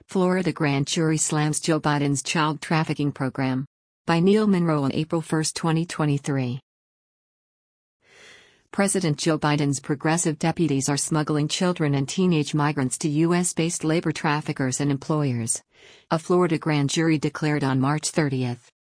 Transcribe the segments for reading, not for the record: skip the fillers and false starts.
Florida grand jury slams Joe Biden's child trafficking program. By Neil Monroe on April 1, 2023. President Joe Biden's progressive deputies are smuggling children and teenage migrants to U.S.-based labor traffickers and employers, a Florida grand jury declared on March 30.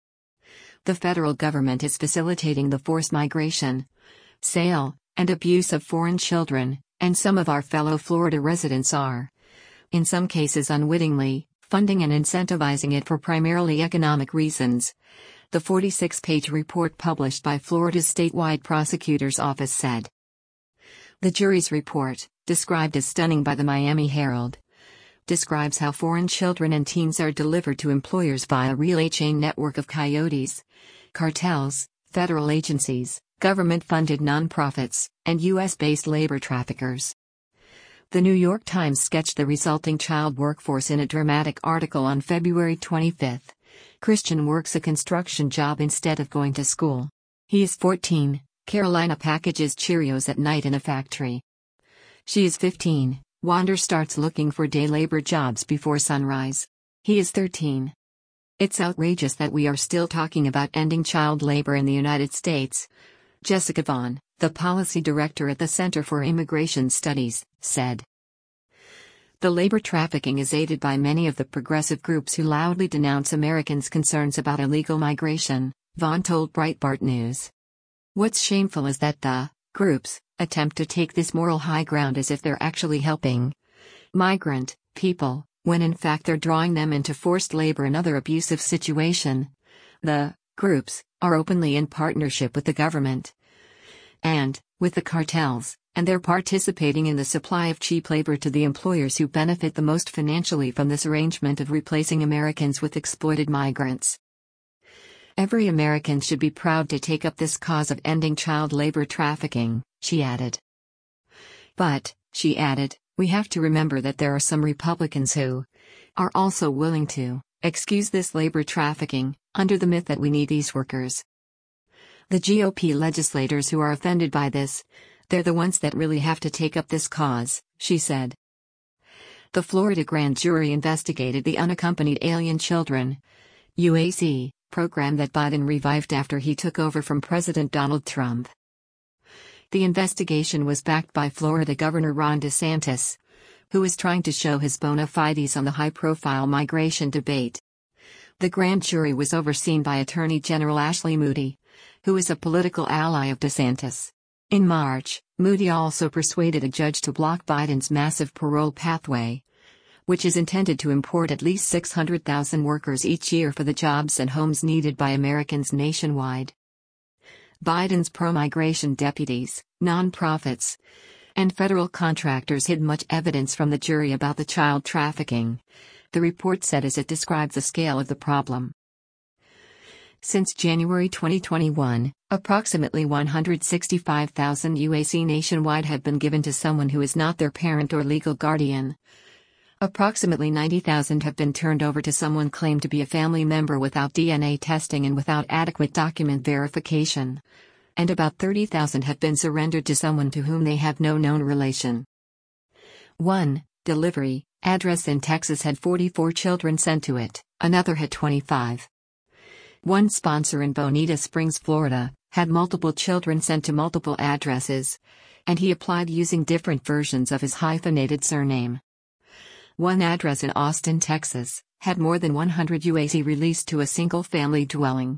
The federal government is facilitating the forced migration, sale, and abuse of foreign children, and some of our fellow Florida residents are, in some cases unwittingly, funding and incentivizing it for primarily economic reasons, the 46-page report published by Florida's statewide prosecutor's office said. The jury's report, described as stunning by the Miami Herald, describes how foreign children and teens are delivered to employers via a relay chain network of coyotes, cartels, federal agencies, government-funded nonprofits, and U.S.-based labor traffickers. The New York Times sketched the resulting child workforce in a dramatic article on February 25. Christian works a construction job instead of going to school. He is 14, Carolina packages Cheerios at night in a factory. She is 15, Wander starts looking for day labor jobs before sunrise. He is 13. It's outrageous that we are still talking about ending child labor in the United States, Jessica Vaughn, the policy director at the Center for Immigration Studies, said. The labor trafficking is aided by many of the progressive groups who loudly denounce Americans' concerns about illegal migration, Vaughn told Breitbart News. What's shameful is that the groups attempt to take this moral high ground as if they're actually helping migrant people, when in fact they're drawing them into forced labor and other abusive situation. The groups are openly in partnership with the government and with the cartels, and they're participating in the supply of cheap labor to the employers who benefit the most financially from this arrangement of replacing Americans with exploited migrants. Every American should be proud to take up this cause of ending child labor trafficking, she added. But, she added, we have to remember that there are some Republicans who are also willing to excuse this labor trafficking, under the myth that we need these workers. The GOP legislators who are offended by this, they're the ones that really have to take up this cause, she said. The Florida grand jury investigated the Unaccompanied Alien Children (UAC) program that Biden revived after he took over from President Donald Trump. The investigation was backed by Florida Governor Ron DeSantis, who is trying to show his bona fides on the high-profile migration debate. The grand jury was overseen by Attorney General Ashley Moody, who is a political ally of DeSantis. In March, Moody also persuaded a judge to block Biden's massive parole pathway, which is intended to import at least 600,000 workers each year for the jobs and homes needed by Americans nationwide. Biden's pro-migration deputies, nonprofits, and federal contractors hid much evidence from the jury about the child trafficking, the report said as it described the scale of the problem. Since January 2021, approximately 165,000 UAC nationwide have been given to someone who is not their parent or legal guardian. Approximately 90,000 have been turned over to someone claimed to be a family member without DNA testing and without adequate document verification. And about 30,000 have been surrendered to someone to whom they have no known relation. One delivery address in Texas had 44 children sent to it, another had 25. One sponsor in Bonita Springs, Florida, had multiple children sent to multiple addresses, and he applied using different versions of his hyphenated surname. One address in Austin, Texas, had more than 100 UAC released to a single-family dwelling.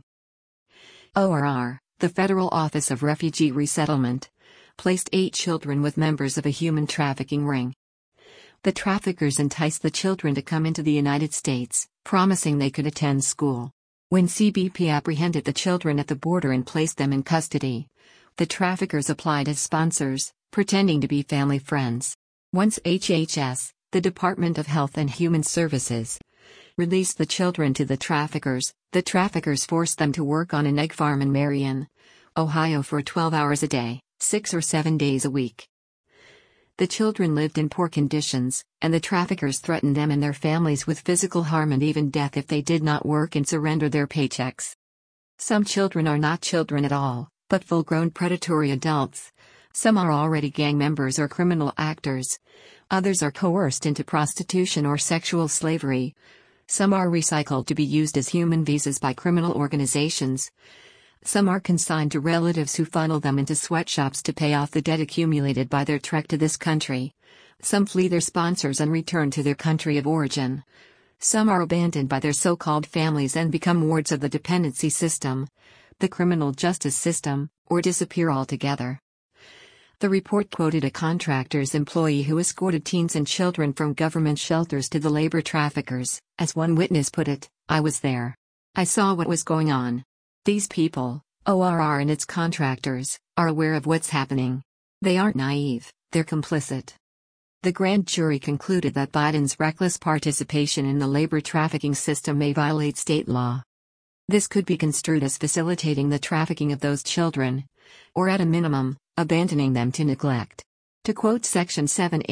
ORR, the Federal Office of Refugee Resettlement, placed 8 children with members of a human trafficking ring. The traffickers enticed the children to come into the United States, promising they could attend school. When CBP apprehended the children at the border and placed them in custody, the traffickers applied as sponsors, pretending to be family friends. Once HHS, the Department of Health and Human Services, released the children to the traffickers forced them to work on an egg farm in Marion, Ohio for 12 hours a day, 6 or 7 days a week. The children lived in poor conditions, and the traffickers threatened them and their families with physical harm and even death if they did not work and surrender their paychecks. Some children are not children at all, but full-grown predatory adults, Some are already gang members or criminal actors. Others are coerced into prostitution or sexual slavery. Some are recycled to be used as human visas by criminal organizations. Some are consigned to relatives who funnel them into sweatshops to pay off the debt accumulated by their trek to this country. Some flee their sponsors and return to their country of origin. Some are abandoned by their so-called families and become wards of the dependency system, the criminal justice system, or disappear altogether. The report quoted a contractor's employee who escorted teens and children from government shelters to the labor traffickers. As one witness put it, "I was there. I saw what was going on. These people, ORR and its contractors, are aware of what's happening. They aren't naive, they're complicit." The grand jury concluded that Biden's reckless participation in the labor trafficking system may violate state law. This could be construed as facilitating the trafficking of those children, or at a minimum, abandoning them to neglect. To quote Section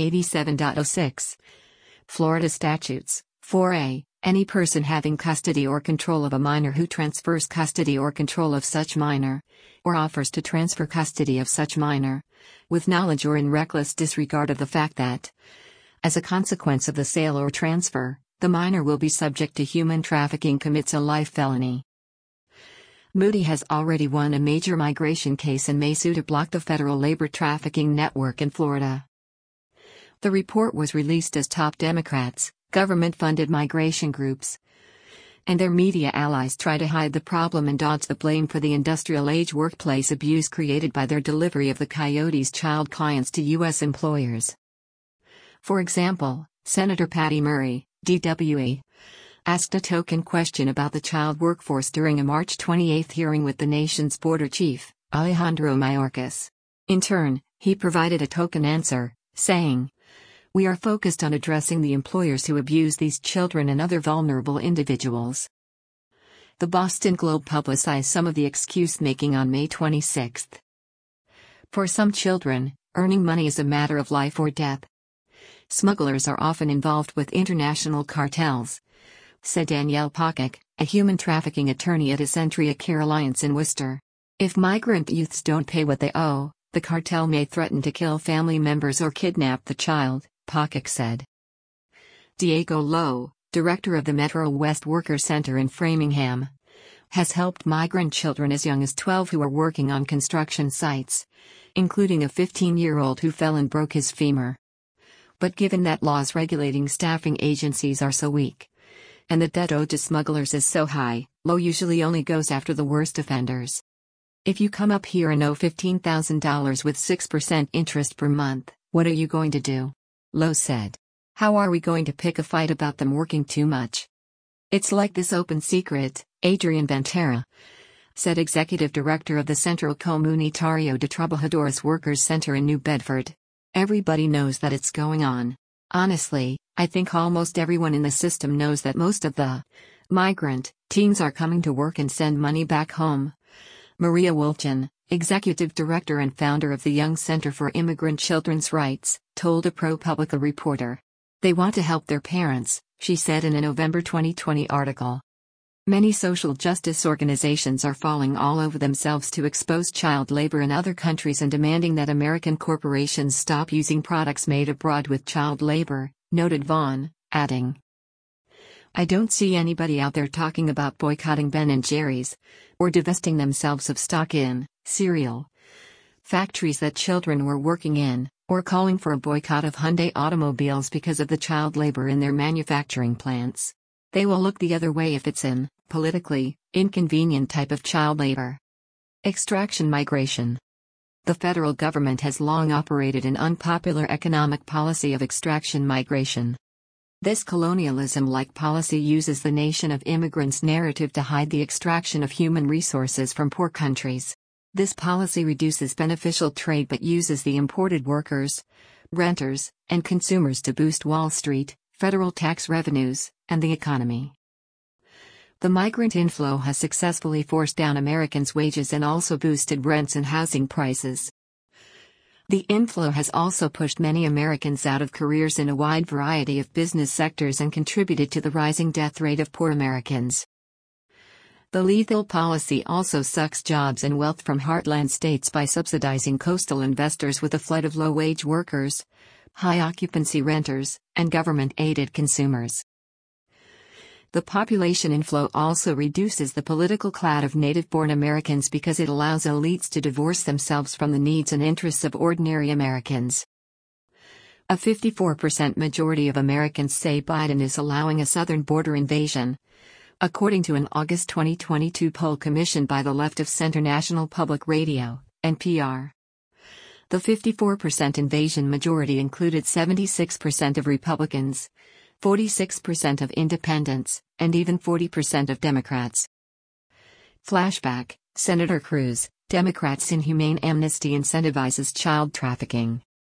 787.06, Florida Statutes, 4A, any person having custody or control of a minor who transfers custody or control of such minor, or offers to transfer custody of such minor, with knowledge or in reckless disregard of the fact that, as a consequence of the sale or transfer, the minor will be subject to human trafficking commits a life felony. Moody has already won a major migration case and may sue to block the federal labor trafficking network in Florida. The report was released as top Democrats, government-funded migration groups, and their media allies try to hide the problem and dodge the blame for the industrial-age workplace abuse created by their delivery of the Coyotes' child clients to U.S. employers. For example, Senator Patty Murray, DWE, asked a token question about the child workforce during a March 28 hearing with the nation's border chief, Alejandro Mayorkas. In turn, he provided a token answer, saying, "We are focused on addressing the employers who abuse these children and other vulnerable individuals." The Boston Globe publicized some of the excuse-making on May 26. For some children, earning money is a matter of life or death. Smugglers are often involved with international cartels, said Danielle Pockett, a human trafficking attorney at Essentia Care Alliance in Worcester. If migrant youths don't pay what they owe, the cartel may threaten to kill family members or kidnap the child, Pockett said. Diego Lowe, director of the Metro West Worker Center in Framingham, has helped migrant children as young as 12 who are working on construction sites, including a 15-year-old who fell and broke his femur. But given that laws regulating staffing agencies are so weak, and the debt owed to smugglers is so high, Lowe usually only goes after the worst offenders. If you come up here and owe $15,000 with 6% interest per month, what are you going to do? Lowe said. How are we going to pick a fight about them working too much? It's like this open secret, Adrian Ventura, said executive director of the Centro Comunitario de Trabajadores Workers Center in New Bedford. Everybody knows that it's going on. Honestly, I think almost everyone in the system knows that most of the migrant teens are coming to work and send money back home. Maria Wolchin, executive director and founder of the Young Center for Immigrant Children's Rights, told a ProPublica reporter. They want to help their parents, she said in a November 2020 article. Many social justice organizations are falling all over themselves to expose child labor in other countries and demanding that American corporations stop using products made abroad with child labor, noted Vaughn, adding, I don't see anybody out there talking about boycotting Ben & Jerry's, or divesting themselves of stock in cereal factories that children were working in, or calling for a boycott of Hyundai automobiles because of the child labor in their manufacturing plants. They will look the other way if it's an politically inconvenient type of child labor. Extraction migration. The federal government has long operated an unpopular economic policy of extraction migration. This colonialism-like policy uses the nation of immigrants narrative to hide the extraction of human resources from poor countries. This policy reduces beneficial trade but uses the imported workers, renters, and consumers to boost Wall Street, federal tax revenues, and the economy. The migrant inflow has successfully forced down Americans' wages and also boosted rents and housing prices. The inflow has also pushed many Americans out of careers in a wide variety of business sectors and contributed to the rising death rate of poor Americans. The lethal policy also sucks jobs and wealth from heartland states by subsidizing coastal investors with a flood of low-wage workers, high-occupancy renters, and government-aided consumers. The population inflow also reduces the political clout of native-born Americans because it allows elites to divorce themselves from the needs and interests of ordinary Americans. A 54% majority of Americans say Biden is allowing a southern border invasion, according to an August 2022 poll commissioned by the Left of Center National Public Radio, NPR. The 54% invasion majority included 76% of Republicans, 46% of independents, and even 40% of Democrats. Flashback: Senator Cruz, Democrats' inhumane amnesty incentivizes child trafficking.